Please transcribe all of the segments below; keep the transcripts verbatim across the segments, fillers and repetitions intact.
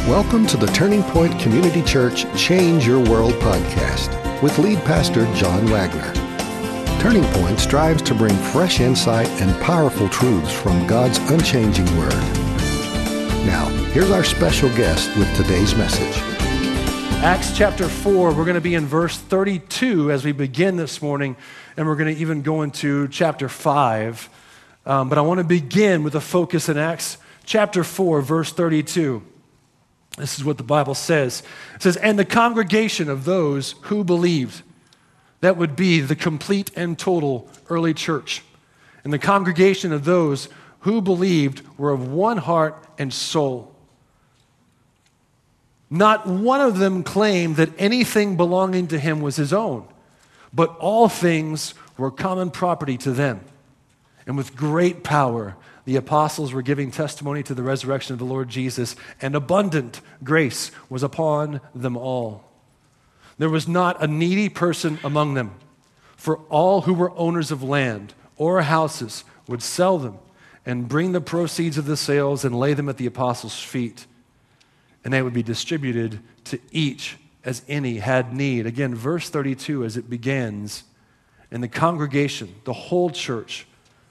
Welcome to the Turning Point Community Church Change Your World podcast with lead pastor John Wagner. Turning Point strives to bring fresh insight and powerful truths from God's unchanging Word. Now, here's our special guest with today's message. Acts chapter four, we're going to be in verse thirty-two as we begin this morning, and we're going to even go into chapter five. Um, but I want to begin with a focus in Acts chapter four, verse thirty-two. This is what the Bible says. It says, "And the congregation of those who believed," that would be the complete and total early church. "And the congregation of those who believed were of one heart and soul. Not one of them claimed that anything belonging to him was his own, but all things were common property to them. And with great power, the apostles were giving testimony to the resurrection of the Lord Jesus, and abundant grace was upon them all. There was not a needy person among them, for all who were owners of land or houses would sell them and bring the proceeds of the sales and lay them at the apostles' feet, and they would be distributed to each as any had need." Again, verse thirty-two, as it begins, "And the congregation," the whole church,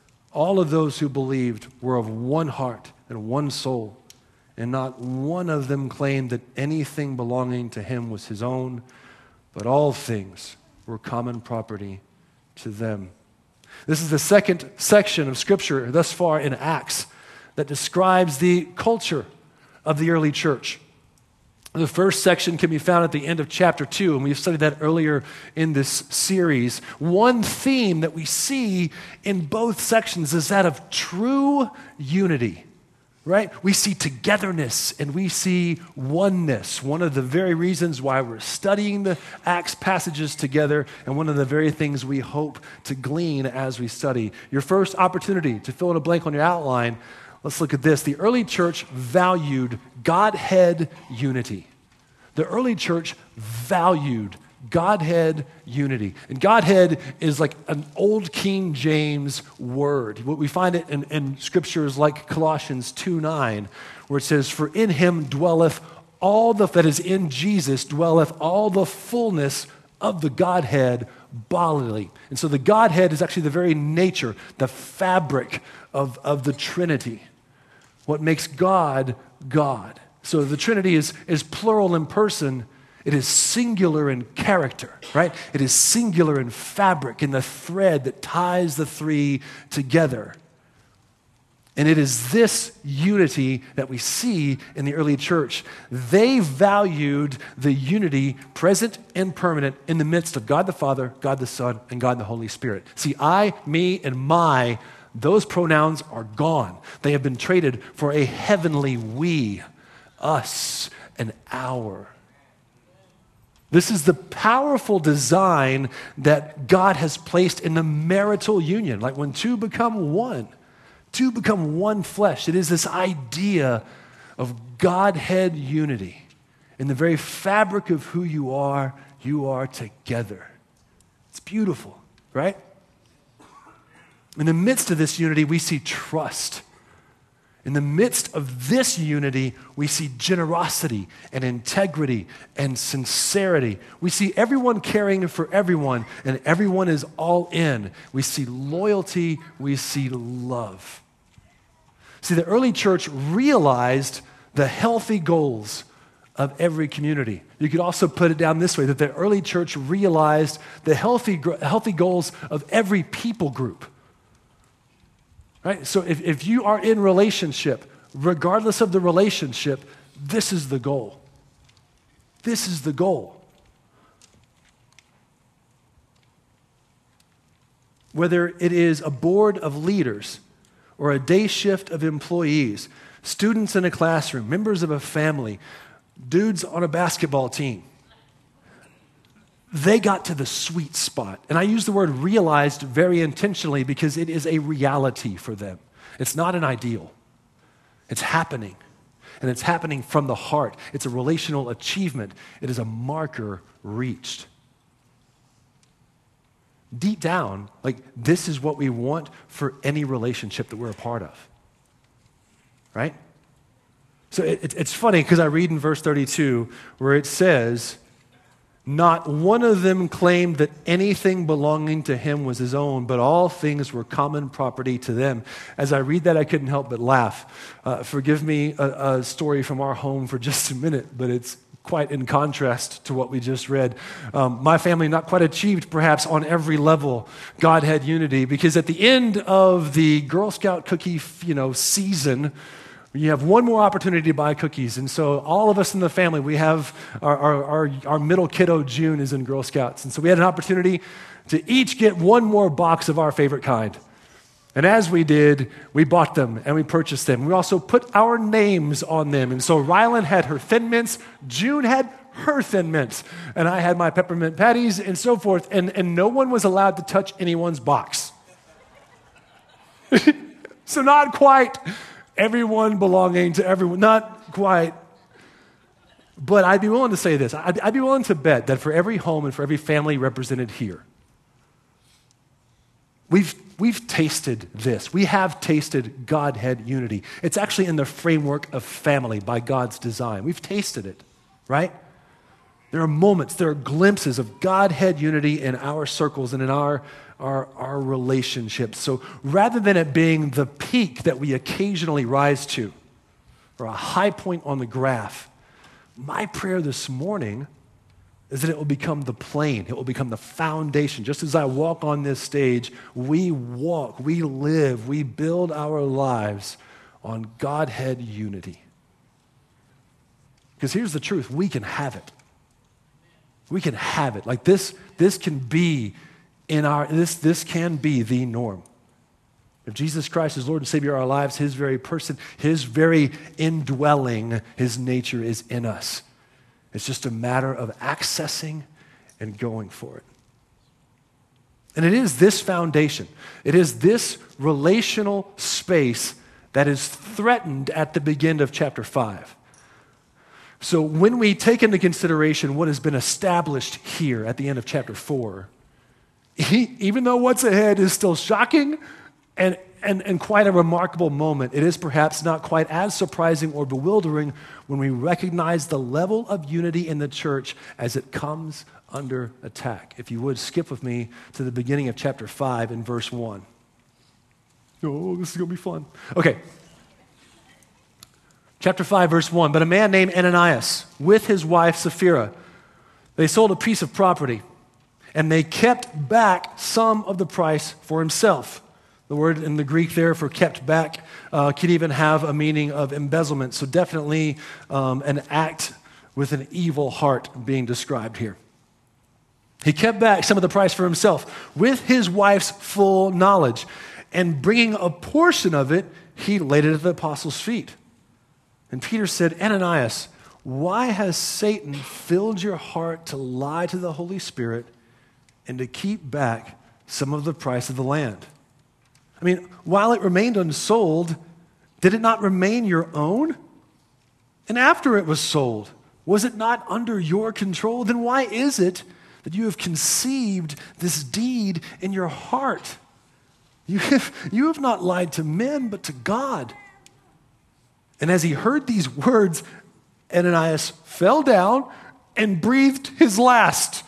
all of those who believed were of one heart and one soul, and not one of them claimed that anything belonging to him was his own, but all things were common property to them." This is the second section of Scripture thus far in Acts that describes the culture of the early church. The first section can be found at the end of chapter two, and we've studied that earlier in this series. One theme that we see in both sections is that of true unity, right? We see togetherness and we see oneness. One of the very reasons why we're studying the Acts passages together, and one of the very things we hope to glean as we study. Your first opportunity to fill in a blank on your outline, let's look at this. The early church valued Godhead unity. The early church valued Godhead unity. And Godhead is like an old King James word. We find it in, in scriptures like Colossians two nine, where it says, "For in him dwelleth all the," that is in Jesus, "dwelleth all the fullness of the Godhead bodily." And so the Godhead is actually the very nature, the fabric of, of the Trinity. What makes God, God. So the Trinity is, is plural in person. It is singular in character, right? It is singular in fabric, in the thread that ties the three together. And it is this unity that we see in the early church. They valued the unity present and permanent in the midst of God the Father, God the Son, and God the Holy Spirit. See, I, me, and my, those pronouns are gone. They have been traded for a heavenly we, us, and our. This is the powerful design that God has placed in the marital union, like when two become one, two become one flesh. It is this idea of Godhead unity. In the very fabric of who you are, you are together. It's beautiful, right? In the midst of this unity, we see trust. In the midst of this unity, we see generosity and integrity and sincerity. We see everyone caring for everyone, and everyone is all in. We see loyalty, we see love. See, the early church realized the healthy goals of every community. You could also put it down this way, that the early church realized the healthy, healthy goals of every people group. Right? So if, if you are in relationship, regardless of the relationship, this is the goal. This is the goal. Whether it is a board of leaders or a day shift of employees, students in a classroom, members of a family, dudes on a basketball team, they got to the sweet spot. And I use the word realized very intentionally because it is a reality for them. It's not an ideal. It's happening. And it's happening from the heart. It's a relational achievement. It is a marker reached. Deep down, like, this is what we want for any relationship that we're a part of. Right? So it, it's funny because I read in verse thirty-two where it says, not one of them claimed that anything belonging to him was his own, but all things were common property to them. As I read that, I couldn't help but laugh. Uh, forgive me a, a story from our home for just a minute, but it's quite in contrast to what we just read. Um, my family not quite achieved, perhaps, on every level, Godhead unity, because at the end of the Girl Scout cookie, you know, season, you have one more opportunity to buy cookies. And so all of us in the family, we have our, our, our, our middle kiddo, June, is in Girl Scouts. And so we had an opportunity to each get one more box of our favorite kind. And as we did, we bought them and we purchased them. We also put our names on them. And so Rylan had her Thin Mints, June had her Thin Mints, and I had my peppermint patties and so forth. And, and no one was allowed to touch anyone's box. So not quite everyone belonging to everyone, not quite. But I'd be willing to say this. I'd, I'd be willing to bet that for every home and for every family represented here, we've, we've tasted this. We have tasted Godhead unity. It's actually in the framework of family by God's design. We've tasted it, right? There are moments, there are glimpses of Godhead unity in our circles and in our Our, our relationships. So rather than it being the peak that we occasionally rise to, or a high point on the graph, my prayer this morning is that it will become the plane, it will become the foundation. Just as I walk on this stage, we walk, we live, we build our lives on Godhead unity. Because here's the truth, we can have it. We can have it. Like this, this can be In our, this, this can be the norm. If Jesus Christ is Lord and Savior of our lives, his very person, his very indwelling, his nature is in us. It's just a matter of accessing and going for it. And it is this foundation, it is this relational space that is threatened at the beginning of chapter five. So when we take into consideration what has been established here at the end of chapter four, He, even though what's ahead is still shocking and, and, and quite a remarkable moment, it is perhaps not quite as surprising or bewildering when we recognize the level of unity in the church as it comes under attack. If you would, skip with me to the beginning of chapter five and verse one. Oh, this is going to be fun. Okay. Chapter five, verse one. But a man named Ananias, with his wife Sapphira, they sold a piece of property, and they kept back some of the price for himself. The word in the Greek there for kept back uh, could even have a meaning of embezzlement. So definitely um, an act with an evil heart being described here. He kept back some of the price for himself with his wife's full knowledge. And bringing a portion of it, he laid it at the apostles' feet. And Peter said, Ananias, why has Satan filled your heart to lie to the Holy Spirit and to keep back some of the price of the land? I mean, while it remained unsold, did it not remain your own? And after it was sold, was it not under your control? Then why is it that you have conceived this deed in your heart? You have, you have not lied to men, but to God. And as he heard these words, Ananias fell down and breathed his last.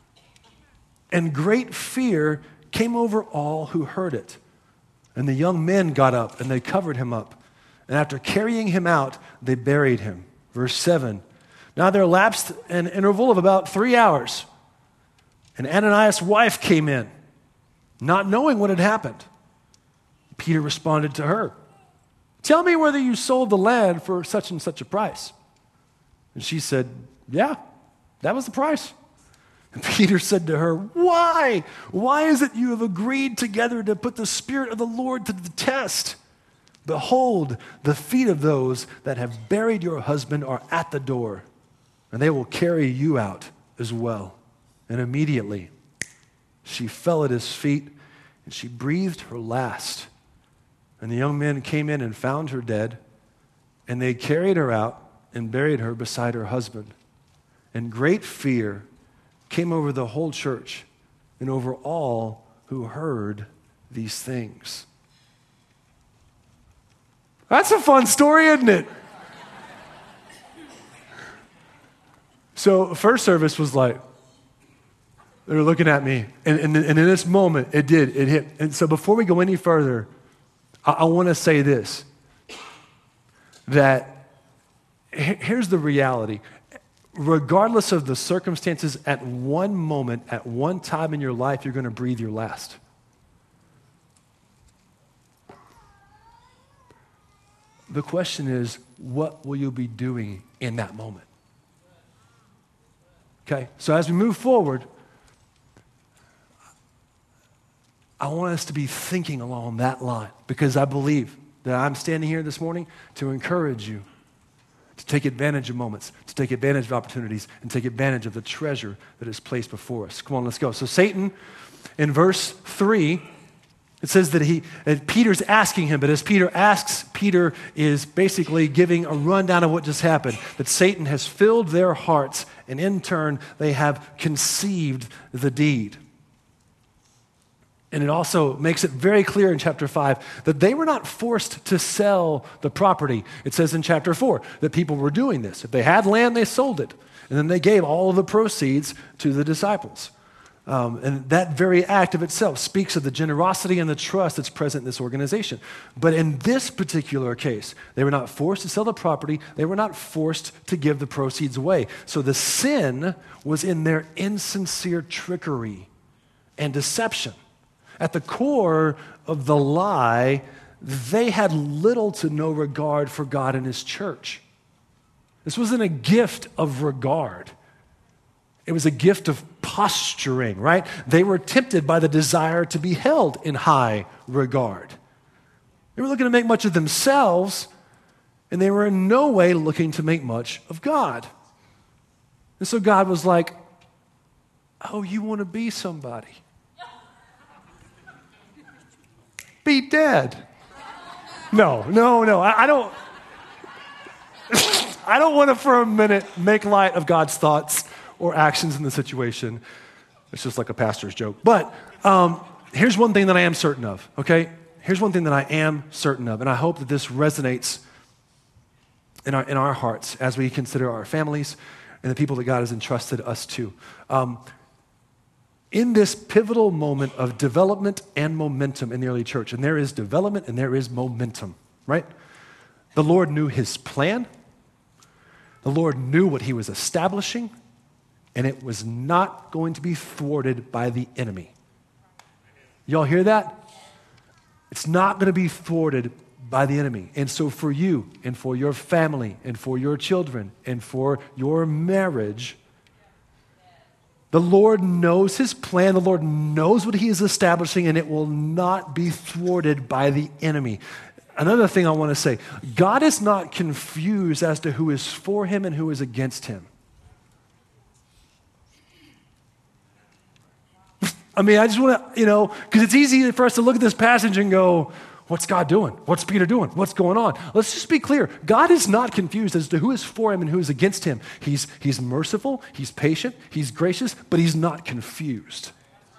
And great fear came over all who heard it. And the young men got up and they covered him up. And after carrying him out, they buried him. Verse seven. Now there elapsed an interval of about three hours. And Ananias' wife came in, not knowing what had happened. Peter responded to her, tell me whether you sold the land for such and such a price. And she said, yeah, that was the price. And Peter said to her, why? Why is it you have agreed together to put the Spirit of the Lord to the test? Behold, the feet of those that have buried your husband are at the door, and they will carry you out as well. And immediately she fell at his feet, and she breathed her last. And the young men came in and found her dead, and they carried her out and buried her beside her husband. And great fear came over the whole church and over all who heard these things. That's a fun story, isn't it? So first service was like, they were looking at me. And, and, and in this moment, it did, it hit. And so before we go any further, I, I want to say this, that he- here's the reality. Regardless of the circumstances, at one moment, at one time in your life, you're going to breathe your last. The question is, what will you be doing in that moment? Okay, so as we move forward, I want us to be thinking along that line, because I believe that I'm standing here this morning to encourage you to take advantage of moments, to take advantage of opportunities, and take advantage of the treasure that is placed before us. Come on, let's go. So Satan, in verse three, it says that he, that Peter's asking him, but as Peter asks, Peter is basically giving a rundown of what just happened, that Satan has filled their hearts, and in turn, they have conceived the deed. And it also makes it very clear in chapter five that they were not forced to sell the property. It says in chapter four that people were doing this. If they had land, they sold it. And then they gave all of the proceeds to the disciples. Um, and that very act of itself speaks of the generosity and the trust that's present in this organization. But in this particular case, they were not forced to sell the property. They were not forced to give the proceeds away. So the sin was in their insincere trickery and deception. At the core of the lie, they had little to no regard for God and his church. This wasn't a gift of regard. It was a gift of posturing, right? They were tempted by the desire to be held in high regard. They were looking to make much of themselves, and they were in no way looking to make much of God. And so God was like, oh, you want to be somebody? Be dead. No, no, no. I, I don't. I don't want to for a minute make light of God's thoughts or actions in the situation. It's just like a pastor's joke. But um, here's one thing that I am certain of. Okay, here's one thing that I am certain of, and I hope that this resonates in our in our hearts as we consider our families and the people that God has entrusted us to. Um, In this pivotal moment of development and momentum in the early church, and there is development and there is momentum, right? The Lord knew his plan. The Lord knew what he was establishing, and it was not going to be thwarted by the enemy. Y'all hear that? It's not going to be thwarted by the enemy. And so for you and for your family and for your children and for your marriage, the Lord knows his plan. The Lord knows what he is establishing, and it will not be thwarted by the enemy. Another thing I want to say, God is not confused as to who is for him and who is against him. I mean, I just want to, you know, because it's easy for us to look at this passage and go, what's God doing? What's Peter doing? What's going on? Let's just be clear. God is not confused as to who is for him and who is against him. He's, he's merciful, he's patient, he's gracious, but he's not confused.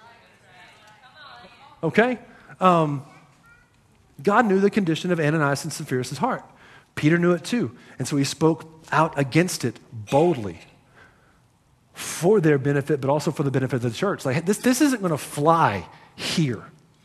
Okay? Um, God knew the condition of Ananias and Sapphira's heart. Peter knew it too. And so he spoke out against it boldly for their benefit, but also for the benefit of the church. Like, this, this isn't going to fly here.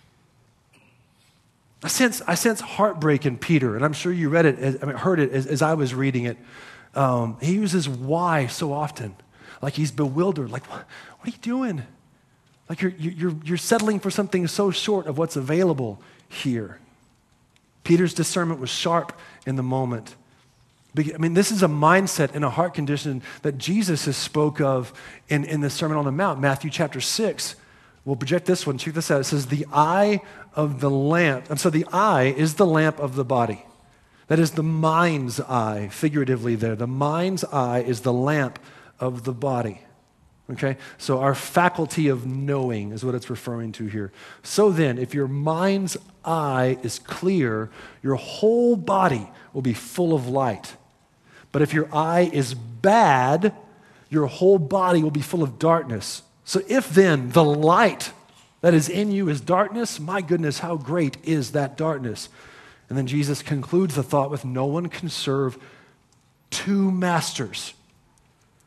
I sense, I sense heartbreak in Peter, and I'm sure you read it, as, I mean, heard it as, as I was reading it. Um, he uses why so often. Like he's bewildered. Like, what, what are you doing? Like you're, you're, you're settling for something so short of what's available here. Peter's discernment was sharp in the moment. I mean, this is a mindset and a heart condition that Jesus has spoke of in, in the Sermon on the Mount, Matthew chapter six. We'll project this one. Check this out. It says, the eye of the lamp. And so the eye is the lamp of the body. That is the mind's eye, figuratively there. The mind's eye is the lamp of the body. Okay? So our faculty of knowing is what it's referring to here. So then, if your mind's eye is clear, your whole body will be full of light. But if your eye is bad, your whole body will be full of darkness. So if then the light that is in you is darkness, my goodness, how great is that darkness? And then Jesus concludes the thought with, no one can serve two masters.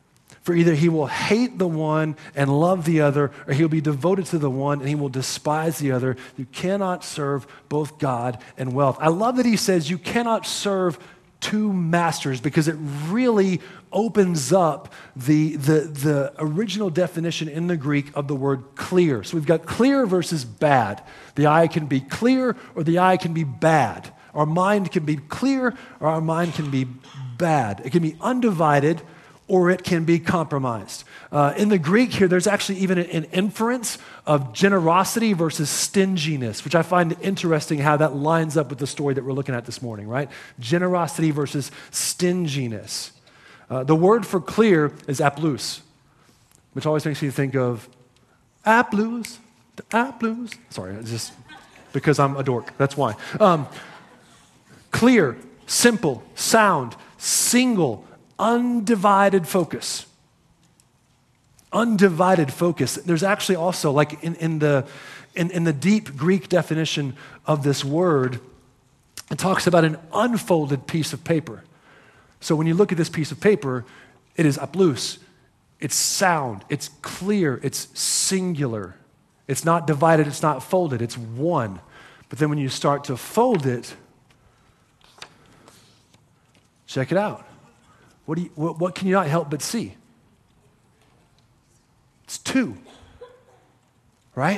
For either he will hate the one and love the other, or he'll be devoted to the one and he will despise the other. You cannot serve both God and wealth. I love that he says you cannot serve two masters, because it really opens up the, the, the original definition in the Greek of the word clear. So we've got clear versus bad. The eye can be clear or the eye can be bad. Our mind can be clear or our mind can be bad. It can be undivided or it can be compromised. Uh, in the Greek here, there's actually even an, an inference of generosity versus stinginess, which I find interesting how that lines up with the story that we're looking at this morning, right? Generosity versus stinginess. Uh, the word for clear is aplous, which always makes me think of aplous, aplous. Sorry, it's just because I'm a dork, that's why. Um, clear, simple, sound, single, undivided focus. Undivided focus. There's actually also, like in, in the in, in the deep Greek definition of this word, it talks about an unfolded piece of paper. So when you look at this piece of paper, it is aplous. It's sound. It's clear. It's singular. It's not divided. It's not folded. It's one. But then when you start to fold it, check it out. What, do you, what, what can you not help but see? It's two, right?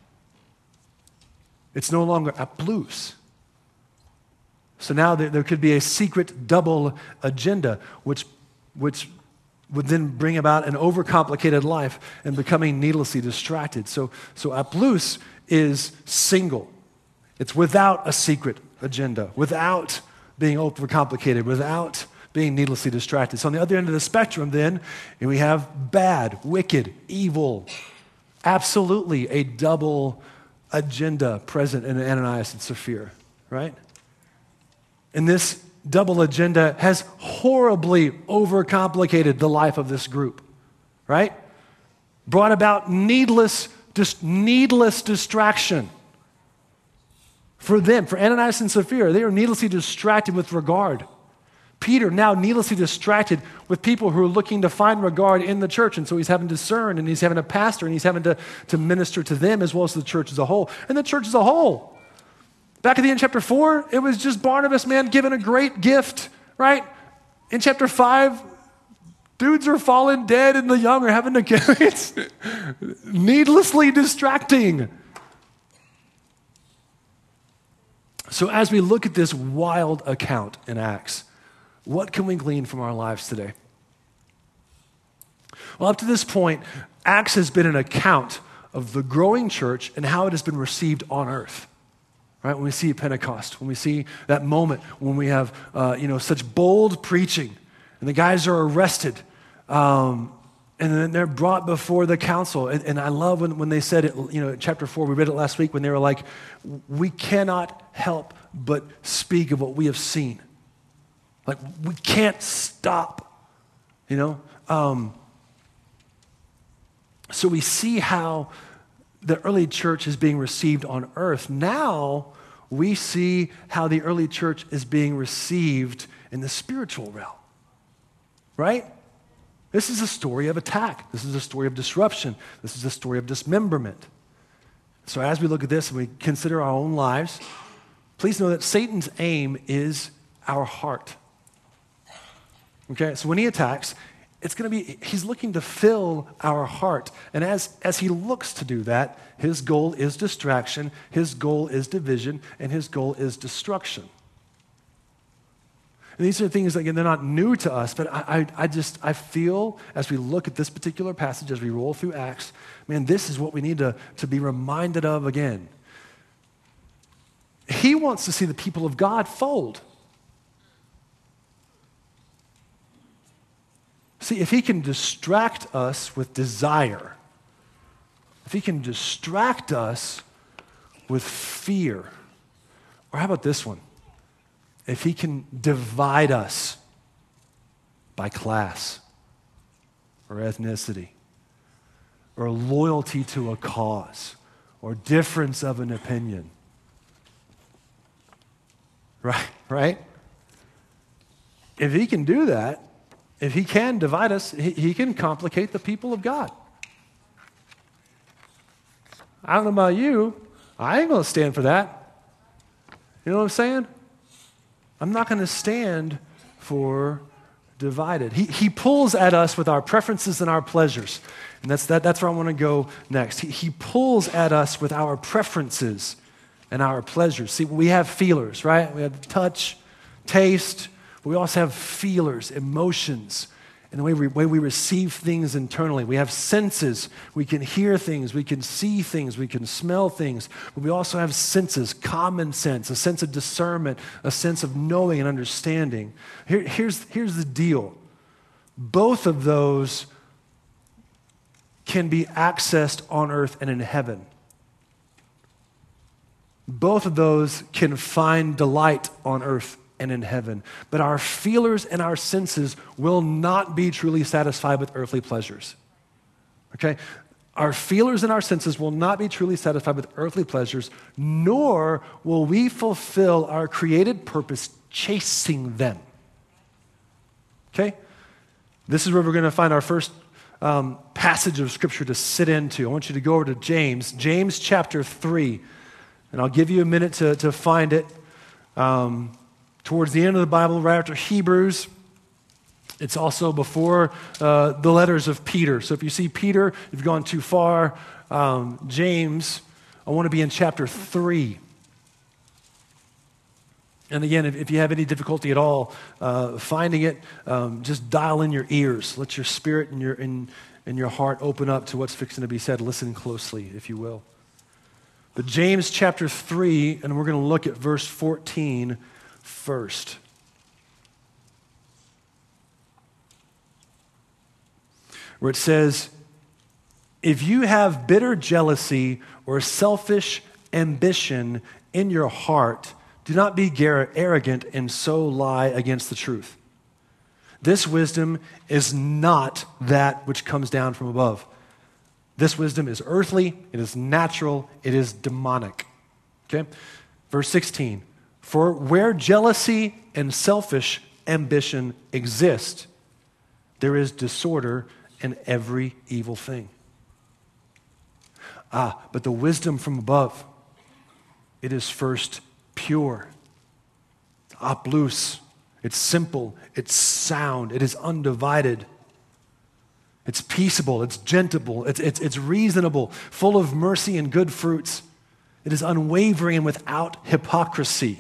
It's no longer aplous. So now there, there could be a secret double agenda, which, which would then bring about an overcomplicated life and becoming needlessly distracted. So, so aplous is single. It's without a secret agenda, without being overcomplicated, without being needlessly distracted. So on the other end of the spectrum then, we have bad, wicked, evil, absolutely a double agenda present in Ananias and Sapphira, right? And this double agenda has horribly overcomplicated the life of this group, right? Brought about needless, just needless distraction. For them, for Ananias and Sapphira, they are needlessly distracted with regard. Peter now needlessly distracted with people who are looking to find regard in the church. And so he's having to discern, and he's having a pastor, and he's having to, to minister to them as well as the church as a whole. And the church as a whole. Back at the end of chapter four, it was just Barnabas, man, given a great gift, right? In chapter five, dudes are falling dead and the young are having to get it's needlessly distracting. So as we look at this wild account in Acts, what can we glean from our lives today? Well, up to this point, Acts has been an account of the growing church and how it has been received on earth. Right? When we see Pentecost, when we see that moment when we have uh, you know such bold preaching, and the guys are arrested, um, and then they're brought before the council. And, and I love when, when they said it, you know, in chapter four, we read it last week, when they were like, we cannot help but speak of what we have seen. Like, we can't stop, you know? Um, so we see how the early church is being received on earth. Now we see how the early church is being received in the spiritual realm, right? This is a story of attack. This is a story of disruption. This is a story of dismemberment. So as we look at this and we consider our own lives, please know that Satan's aim is our heart. Okay, so when he attacks, it's going to be, he's looking to fill our heart. And as, as he looks to do that, his goal is distraction, his goal is division, and his goal is destruction. And these are things that, again, they're not new to us, but I, I, I just, I feel as we look at this particular passage, as we roll through Acts, man, this is what we need to, to be reminded of again. He wants to see the people of God fold. See, if he can distract us with desire, if he can distract us with fear, or how about this one? If he can divide us by class or ethnicity or loyalty to a cause or difference of an opinion, right? Right? If he can do that, if he can divide us, he, he can complicate the people of God. I don't know about you. I ain't going to stand for that. You know what I'm saying? I'm not going to stand for divided. He, he pulls at us with our preferences and our pleasures. And that's, that, that's where I want to go next. He, he pulls at us with our preferences and our pleasures. See, we have feelers, right? We have touch, taste, but we also have feelers, emotions, and the way we, way we receive things internally. We have senses. We can hear things. We can see things. We can smell things. But we also have senses, common sense, a sense of discernment, a sense of knowing and understanding. Here, here's, here's the deal. Both of those can be accessed on earth and in heaven. Both of those can find delight on earth and in heaven. But our feelers and our senses will not be truly satisfied with earthly pleasures. Okay? Our feelers and our senses will not be truly satisfied with earthly pleasures, nor will we fulfill our created purpose chasing them. Okay? This is where we're going to find our first um, passage of Scripture to sit into. I want you to go over to James, James chapter three. And I'll give you a minute to, to find it. Um, towards the end of the Bible, right after Hebrews, it's also before uh, the letters of Peter. So if you see Peter, you've gone too far. Um, James, I want to be in chapter three. And again, if, if you have any difficulty at all uh, finding it, um, just dial in your ears. Let your spirit and your, and, and your heart open up to what's fixing to be said. Listen closely, if you will. But James chapter three, and we're going to look at verse fourteen first. Where it says, if you have bitter jealousy or selfish ambition in your heart, do not be arrogant and so lie against the truth. This wisdom is not that which comes down from above. This wisdom is earthly, it is natural, it is demonic. Okay? Verse sixteen. For where jealousy and selfish ambition exist, there is disorder in every evil thing. Ah, but the wisdom from above, it is first pure, it's aplus, it's simple, it's sound, it is undivided. It's peaceable, it's gentle, it's, it's, it's reasonable, full of mercy and good fruits. It is unwavering and without hypocrisy.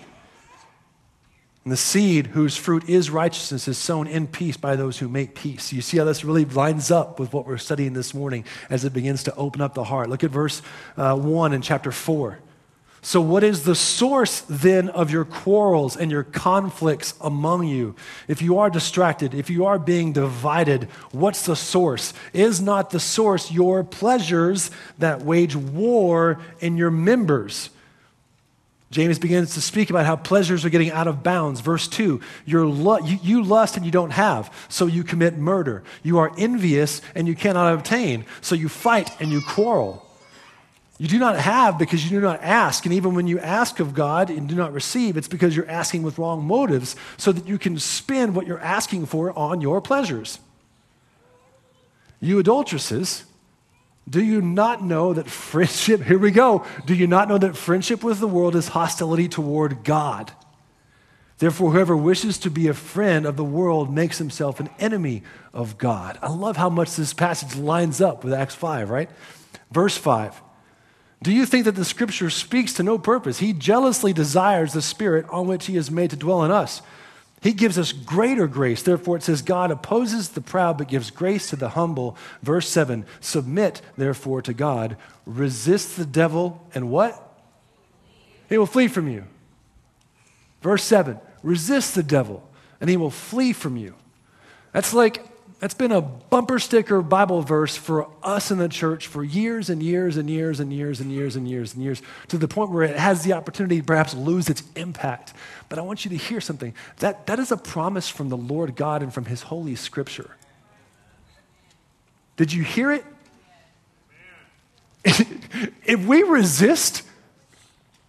And the seed whose fruit is righteousness is sown in peace by those who make peace. You see how this really lines up with what we're studying this morning as it begins to open up the heart. Look at verse uh, one in chapter four. So what is the source then of your quarrels and your conflicts among you? If you are distracted, if you are being divided, what's the source? Is not the source your pleasures that wage war in your members? James begins to speak about how pleasures are getting out of bounds. Verse two, You're lu- you, you lust and you don't have, so you commit murder. You are envious and you cannot obtain, so you fight and you quarrel. You do not have because you do not ask. And even when you ask of God and do not receive, it's because you're asking with wrong motives so that you can spend what you're asking for on your pleasures. You adulteresses, do you not know that friendship, here we go, do you not know that friendship with the world is hostility toward God? Therefore, whoever wishes to be a friend of the world makes himself an enemy of God. I love how much this passage lines up with Acts five, right? Verse five. Do you think that the Scripture speaks to no purpose? He jealously desires the Spirit on which He is made to dwell in us. He gives us greater grace. Therefore, it says, God opposes the proud but gives grace to the humble. Verse seven, submit, therefore, to God. Resist the devil, and what? He will flee from you. Verse seven, resist the devil, and he will flee from you. That's like... That's been a bumper sticker Bible verse for us in the church for years and years and years and years and years and years and years, to the point where it has the opportunity to perhaps lose its impact. But I want you to hear something. That, that is a promise from the Lord God and from His Holy Scripture. Did you hear it? If we resist,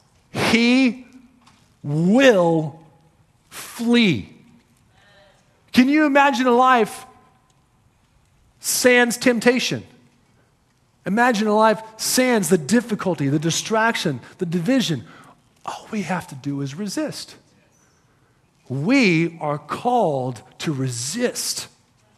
He will flee. Can you imagine a life sans temptation? Imagine a life sans the difficulty, the distraction, the division. All we have to do is resist. We are called to resist.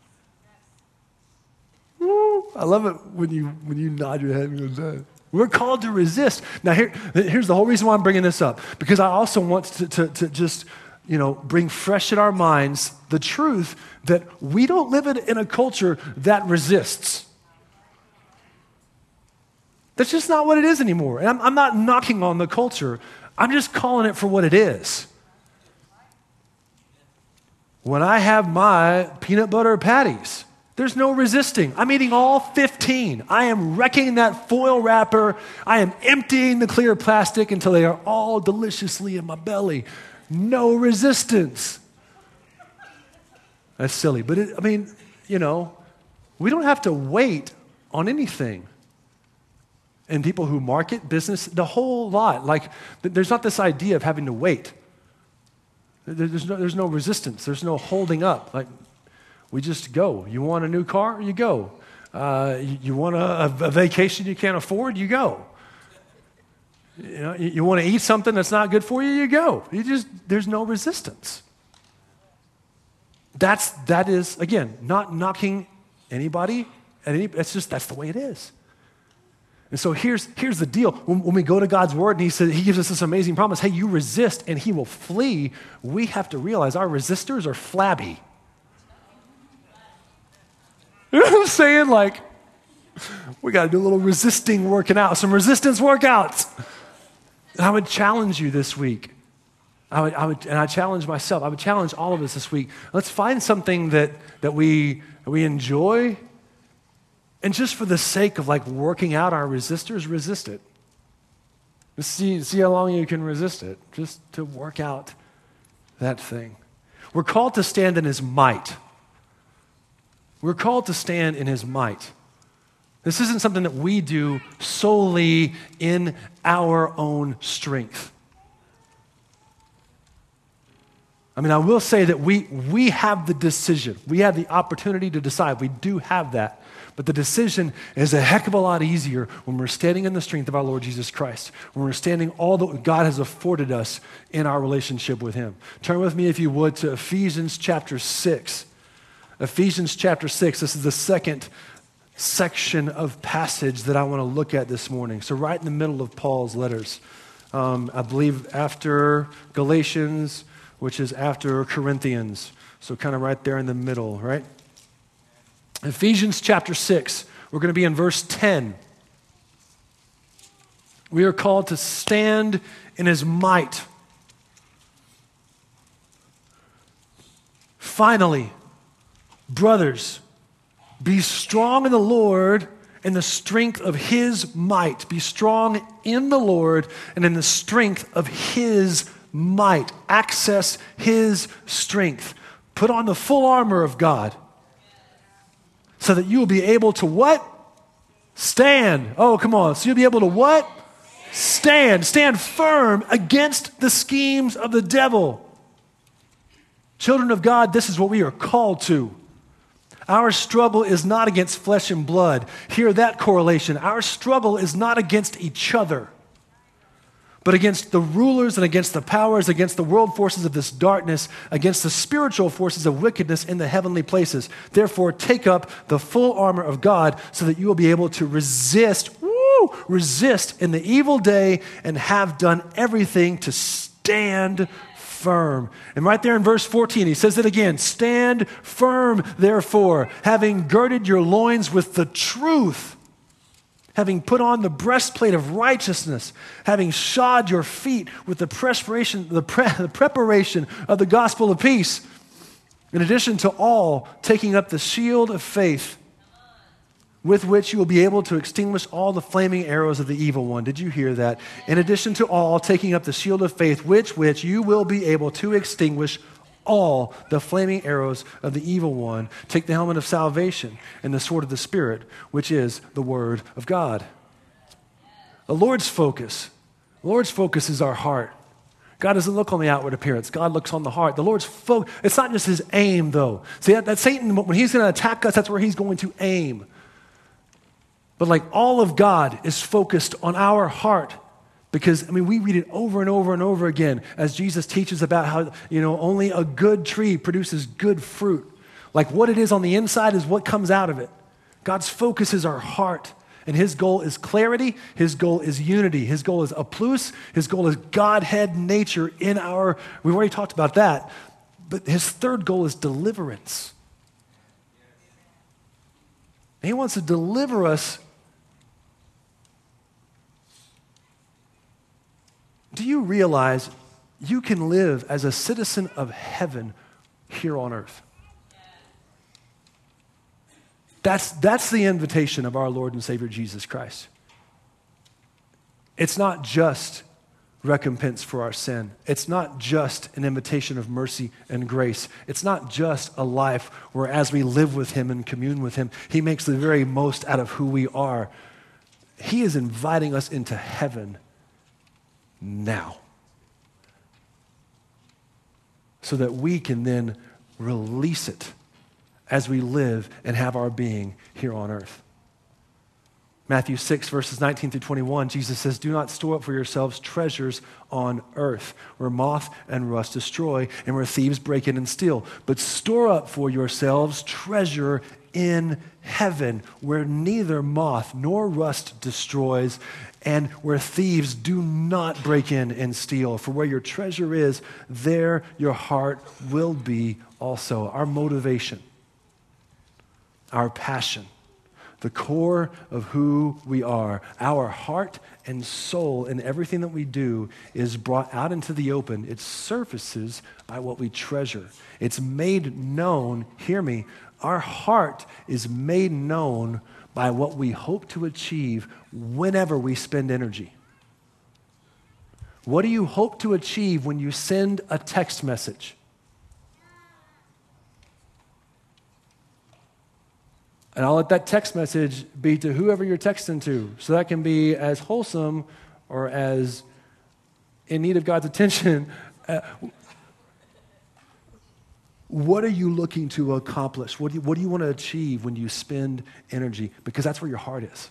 Woo, I love it when you when you nod your head and go, we're called to resist. Now, here, here's the whole reason why I'm bringing this up. Because I also want to, to, to just, you know, bring fresh in our minds the truth that we don't live in, in a culture that resists. That's just not what it is anymore. And I'm, I'm not knocking on the culture. I'm just calling it for what it is. When I have my peanut butter patties, there's no resisting. I'm eating all fifteen. I am wrecking that foil wrapper. I am emptying the clear plastic until they are all deliciously in my belly. No resistance. That's silly. But it, I mean, you know, we don't have to wait on anything. And people who market business, the whole lot. Like, there's not this idea of having to wait. There's no, there's no resistance. There's no holding up. Like, we just go. You want a new car? You go. Uh, you, you want a, a vacation you can't afford? You go. You know, you, you want to eat something that's not good for you? You go. You just, there's no resistance. That's, that is, again, not knocking anybody. At any, it's just, that's the way it is. And so here's, here's the deal. When, when we go to God's word and he says, he gives us this amazing promise, hey, you resist and he will flee, we have to realize our resistors are flabby. You know what I'm saying? Like, we got to do a little resisting working out, some resistance workouts. And I would challenge you this week. I would, I would, and I challenge myself. I would challenge all of us this week. Let's find something that, that we, that we enjoy. And just for the sake of like working out our resistors, resist it. Just see, see how long you can resist it, just to work out that thing. We're called to stand in his might. We're called to stand in his might. This isn't something that we do solely in our own strength. I mean, I will say that we, we have the decision. We have the opportunity to decide. We do have that. But the decision is a heck of a lot easier when we're standing in the strength of our Lord Jesus Christ, when we're standing all that God has afforded us in our relationship with him. Turn with me, if you would, to Ephesians chapter six. Ephesians chapter six, this is the second section of passage that I want to look at this morning. So right in the middle of Paul's letters, um, I believe after Galatians, which is after Corinthians. So kind of right there in the middle, right? Ephesians chapter six, we're going to be in verse ten. We are called to stand in his might. Finally, brothers, be strong in the Lord and the strength of his might. Be strong in the Lord and in the strength of his might. Access his strength. Put on the full armor of God so that you will be able to what? Stand. Oh, come on. So you'll be able to what? Stand. Stand firm against the schemes of the devil. Children of God, this is what we are called to. Our struggle is not against flesh and blood. Hear that correlation. Our struggle is not against each other, but against the rulers and against the powers, against the world forces of this darkness, against the spiritual forces of wickedness in the heavenly places. Therefore, take up the full armor of God so that you will be able to resist, woo, resist in the evil day and have done everything to stand firm. And right there in verse fourteen, he says it again, stand firm, therefore, having girded your loins with the truth, having put on the breastplate of righteousness, having shod your feet with the preparation, the, pre- the preparation of the gospel of peace. In addition to all, taking up the shield of faith, with which you will be able to extinguish all the flaming arrows of the evil one. Did you hear that? In addition to all, taking up the shield of faith, which which you will be able to extinguish all the flaming arrows of the evil one. Take the helmet of salvation and the sword of the Spirit, which is the word of God. The Lord's focus. The Lord's focus is our heart. God doesn't look on the outward appearance. God looks on the heart. The Lord's focus. It's not just his aim, though. See, that, that Satan, when he's going to attack us, that's where he's going to aim. But like all of God is focused on our heart. Because, I mean, we read it over and over and over again as Jesus teaches about how, you know, only a good tree produces good fruit. Like what it is on the inside is what comes out of it. God's focus is our heart. And his goal is clarity. His goal is unity. His goal is aplus. His goal is Godhead nature in our, we've already talked about that. But his third goal is deliverance. And he wants to deliver us. Do you realize you can live as a citizen of heaven here on earth? That's, that's the invitation of our Lord and Savior Jesus Christ. It's not just recompense for our sin. It's not just an invitation of mercy and grace. It's not just a life where as we live with him and commune with him, he makes the very most out of who we are. He is inviting us into heaven now, so that we can then release it as we live and have our being here on earth. Matthew six, verses nineteen through twenty-one, Jesus says, do not store up for yourselves treasures on earth, where moth and rust destroy, and where thieves break in and steal. But store up for yourselves treasure in heaven, where neither moth nor rust destroys, and where thieves do not break in and steal. For where your treasure is, there your heart will be also. Our motivation, our passion, the core of who we are, our heart and soul and everything that we do is brought out into the open. It surfaces by what we treasure. It's made known, hear me, our heart is made known by what we hope to achieve whenever we spend energy. What do you hope to achieve when you send a text message? And I'll let that text message be to whoever you're texting to. So that can be as wholesome or as in need of God's attention. Uh, what are you looking to accomplish? What do you, what do you want to achieve when you spend energy? Because that's where your heart is.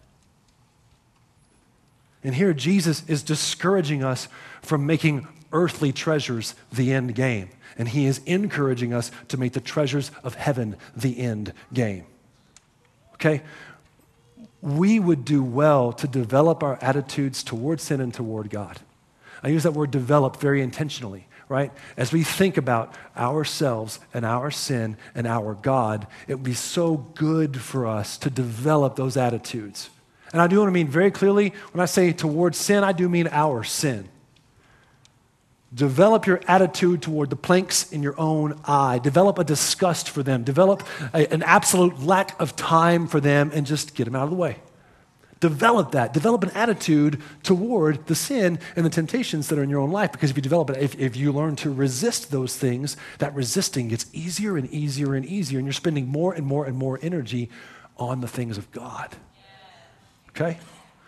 And here Jesus is discouraging us from making earthly treasures the end game. And he is encouraging us to make the treasures of heaven the end game. Okay? We would do well to develop our attitudes toward sin and toward God. I use that word develop very intentionally, right? As we think about ourselves and our sin and our God, it would be so good for us to develop those attitudes. And I do want to mean very clearly, when I say toward sin, I do mean our sin. Develop your attitude toward the planks in your own eye. Develop a disgust for them. Develop a, an absolute lack of time for them and just get them out of the way. Develop that. Develop an attitude toward the sin and the temptations that are in your own life. Because if you develop it, if, if you learn to resist those things, that resisting gets easier and easier and easier, and you're spending more and more and more energy on the things of God. Okay?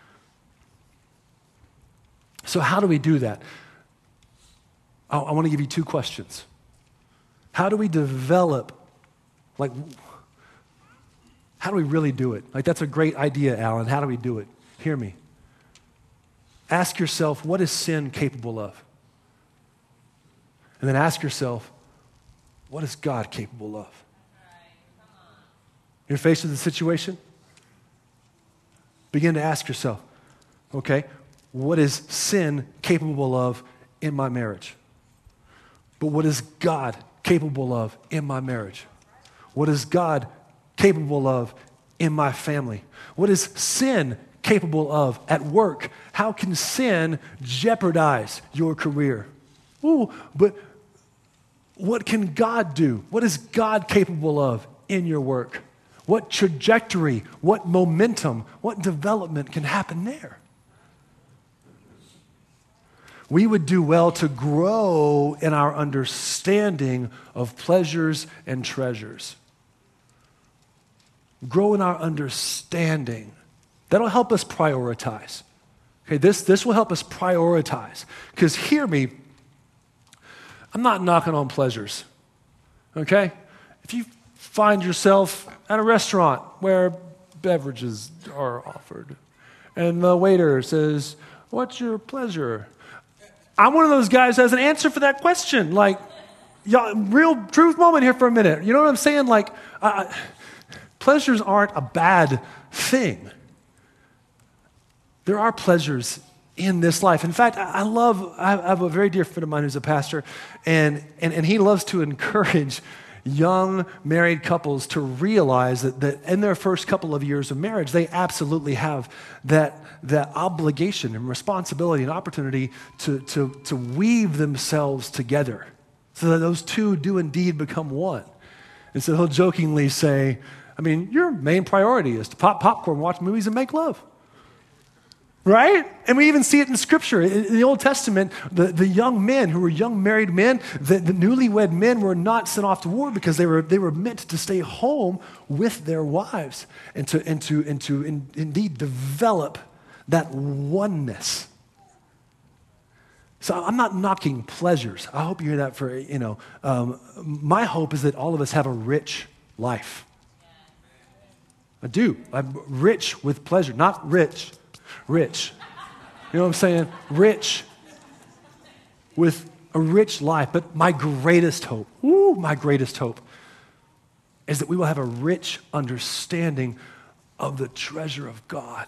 So how do we do that? I, I want to give you two questions. How do we develop, like, how do we really do it? Like, that's a great idea, Alan. How do we do it? Hear me. Ask yourself, what is sin capable of? And then ask yourself, what is God capable of? You're faced with a situation? Begin to ask yourself, okay, what is sin capable of in my marriage? But what is God capable of in my marriage? What is God capable of in my family? What is sin capable of at work? How can sin jeopardize your career? Ooh, but what can God do? What is God capable of in your work? What trajectory, what momentum, what development can happen there? We would do well to grow in our understanding of pleasures and treasures. Grow in our understanding. That'll help us prioritize. Okay, this, this will help us prioritize. Because hear me, I'm not knocking on pleasures. Okay? If you find yourself at a restaurant where beverages are offered, and the waiter says, "What's your pleasure?" I'm one of those guys that has an answer for that question. Like, y'all, real truth moment here for a minute. You know what I'm saying? Like, uh, pleasures aren't a bad thing. There are pleasures in this life. In fact, I love, I have a very dear friend of mine who's a pastor, and, and, and he loves to encourage young married couples to realize that, that in their first couple of years of marriage, they absolutely have that, that obligation and responsibility and opportunity to, to, to weave themselves together so that those two do indeed become one. And so he'll jokingly say, I mean, your main priority is to pop popcorn, watch movies, and make love. Right? And we even see it in Scripture. In the Old Testament, the, the young men who were young married men, the, the newlywed men were not sent off to war because they were, they were meant to stay home with their wives and to, and to, and to in, indeed develop that oneness. So I'm not knocking pleasures. I hope you hear that for, you know, um, my hope is that all of us have a rich life. I do. I'm rich with pleasure, not rich. Rich. You know what I'm saying? Rich with a rich life. But my greatest hope, ooh, my greatest hope is that we will have a rich understanding of the treasure of God.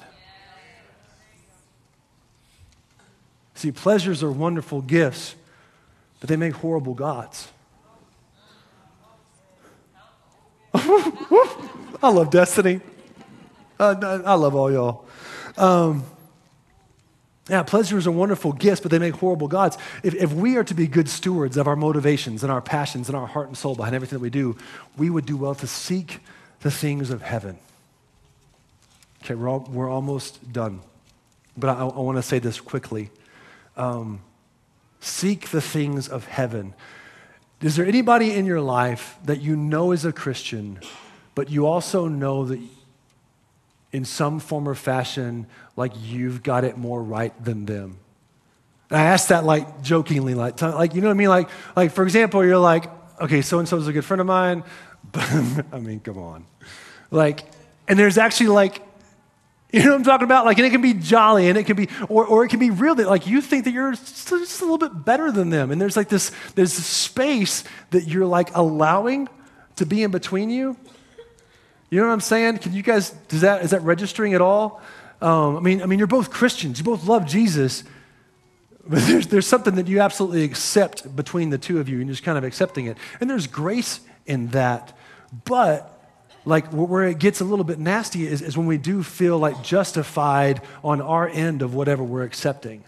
See, pleasures are wonderful gifts, but they make horrible gods. I love Destiny. Uh, I love all y'all. Um, yeah, pleasures are wonderful gifts, but they make horrible gods. If, if we are to be good stewards of our motivations and our passions and our heart and soul behind everything that we do, we would do well to seek the things of heaven. Okay, we're, all, we're almost done. But I, I want to say this quickly. Um, seek the things of heaven. Is there anybody in your life that you know is a Christian, but you also know that in some form or fashion, like you've got it more right than them? And I ask that like jokingly, like, like you know what I mean? Like, like for example, you're like, okay, so-and-so is a good friend of mine, but I mean, come on. Like, and there's actually like, you know what I'm talking about? Like, and it can be jolly, and it can be, or, or it can be real that like you think that you're just, just a little bit better than them. And there's like this, there's this space that you're like allowing to be in between you. You know what I'm saying? Can you guys, does that, is that registering at all? Um, I mean, I mean, you're both Christians. You both love Jesus. But there's, there's something that you absolutely accept between the two of you, and you're just kind of accepting it. And there's grace in that. But like where it gets a little bit nasty is, is when we do feel like justified on our end of whatever we're accepting.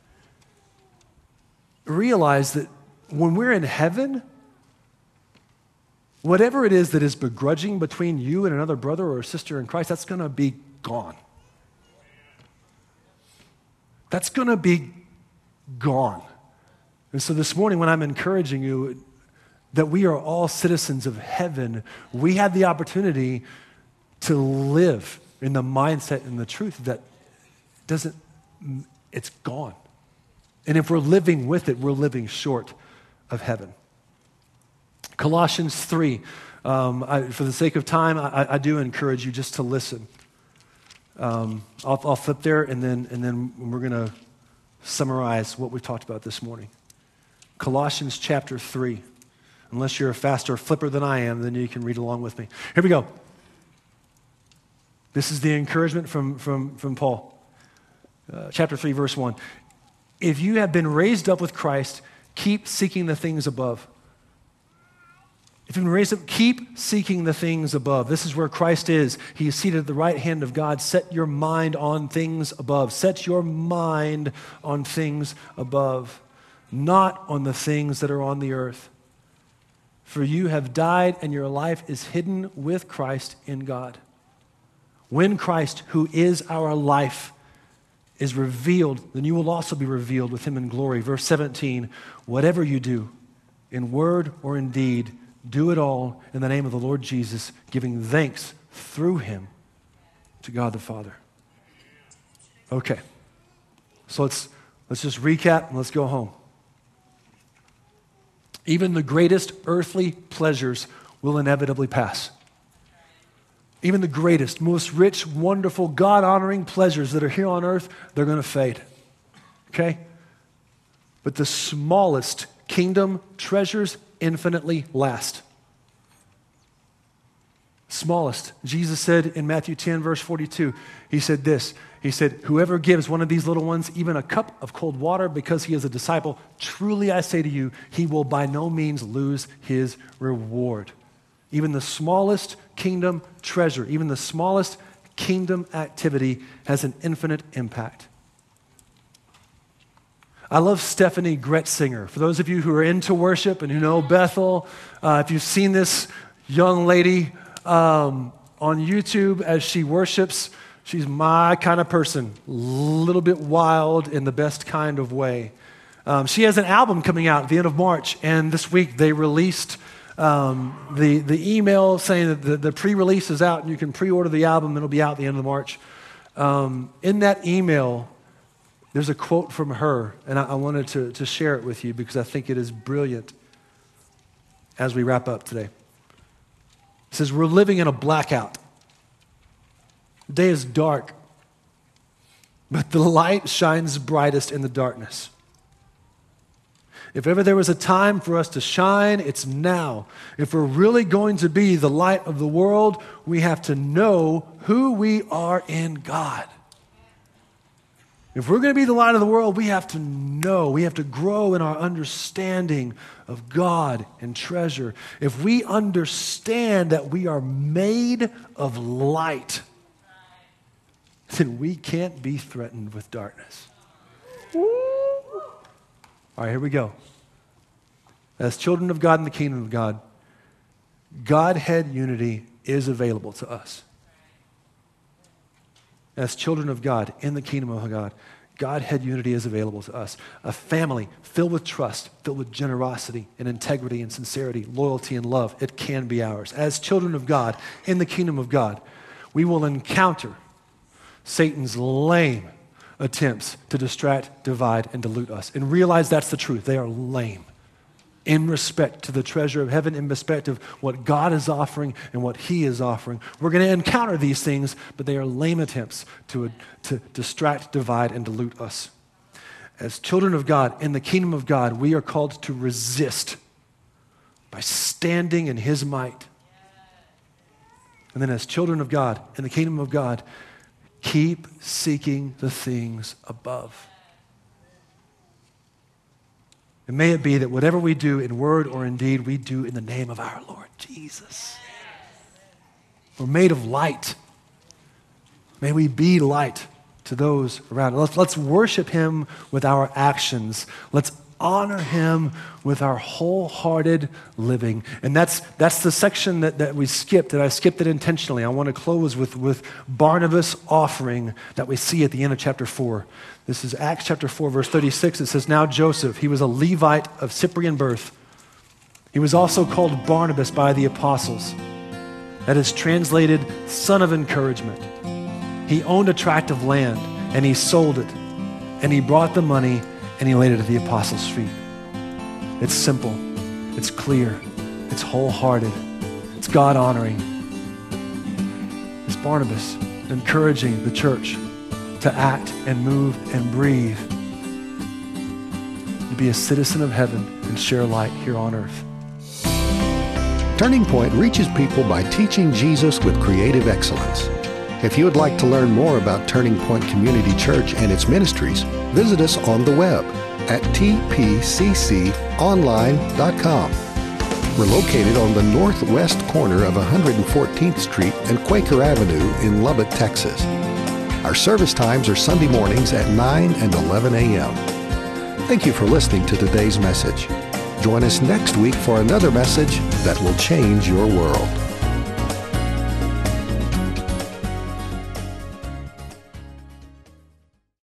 Realize that when we're in heaven, whatever it is that is begrudging between you and another brother or sister in Christ, that's going to be gone. That's going to be gone. And so this morning when I'm encouraging you that we are all citizens of heaven, we have the opportunity to live in the mindset and the truth that doesn't, it's gone. And if we're living with it, we're living short of heaven. Colossians three, um, I, for the sake of time, I, I do encourage you just to listen. Um, I'll, I'll flip there, and then, and then we're going to summarize what we've talked about this morning. Colossians chapter three. Unless you're a faster flipper than I am, then you can read along with me. Here we go. This is the encouragement from, from, from Paul. Uh, chapter three, verse one. If you have been raised up with Christ, keep seeking the things above. If you've been raised up, keep seeking the things above. This is where Christ is. He is seated at the right hand of God. Set your mind on things above. Set your mind on things above, not on the things that are on the earth. For you have died, and your life is hidden with Christ in God. When Christ, who is our life, is revealed, then you will also be revealed with him in glory. Verse seventeen, whatever you do, in word or in deed, do it all in the name of the Lord Jesus, giving thanks through him to God the Father. Okay. So let's, let's just recap and let's go home. Even the greatest earthly pleasures will inevitably pass. Even the greatest, most rich, wonderful, God-honoring pleasures that are here on earth, they're going to fade. Okay? But the smallest kingdom treasures infinitely last. Smallest. Jesus said in Matthew ten, verse forty-two, he said this. He said, whoever gives one of these little ones even a cup of cold water because he is a disciple, truly I say to you, he will by no means lose his reward. Even the smallest kingdom treasure, even the smallest kingdom activity has an infinite impact. I love Stephanie Gretzinger. For those of you who are into worship and who know Bethel, uh, if you've seen this young lady um, on YouTube as she worships, she's my kind of person, a little bit wild in the best kind of way. Um, she has an album coming out at the end of March, and this week they released um, the, the email saying that the, the pre-release is out and you can pre-order the album and it'll be out at the end of March. Um, in that email, there's a quote from her, and I, I wanted to, to share it with you because I think it is brilliant as we wrap up today. It says, we're living in a blackout. The day is dark, but the light shines brightest in the darkness. If ever there was a time for us to shine, it's now. If we're really going to be the light of the world, we have to know who we are in God. If we're going to be the light of the world, we have to know, we have to grow in our understanding of God and treasure. If we understand that we are made of light, then we can't be threatened with darkness. All right, here we go. As children of God in the kingdom of God, Godhead unity is available to us. As children of God in the kingdom of God, Godhead unity is available to us. A family filled with trust, filled with generosity and integrity and sincerity, loyalty and love, it can be ours. As children of God in the kingdom of God, we will encounter Satan's lame attempts to distract, divide, and dilute us. And realize that's the truth. They are lame in respect to the treasure of heaven, in respect of what God is offering and what he is offering. We're going to encounter these things, but they are lame attempts to, to distract, divide, and dilute us. As children of God, in the kingdom of God, we are called to resist by standing in his might. And then as children of God, in the kingdom of God, keep seeking the things above. And may it be that whatever we do in word or in deed, we do in the name of our Lord Jesus. We're made of light. May we be light to those around us. Let's, let's worship him with our actions. Let's honor him with our wholehearted living. And that's that's the section that, that we skipped, and I skipped it intentionally. I want to close with, with Barnabas' offering that we see at the end of chapter four. This is Acts chapter four, verse thirty-six. It says, now Joseph, he was a Levite of Cyprian birth. He was also called Barnabas by the apostles. That is translated, son of encouragement. He owned a tract of land, and he sold it, and he brought the money, and he laid it at the apostles' feet. It's simple. It's clear. It's wholehearted. It's God-honoring. It's Barnabas encouraging the church to act and move and breathe, to be a citizen of heaven and share light here on earth. Turning Point reaches people by teaching Jesus with creative excellence. If you would like to learn more about Turning Point Community Church and its ministries, visit us on the web at t p c c online dot com. We're located on the northwest corner of one hundred fourteenth Street and Quaker Avenue in Lubbock, Texas. Our service times are Sunday mornings at nine and eleven a.m. Thank you for listening to today's message. Join us next week for another message that will change your world.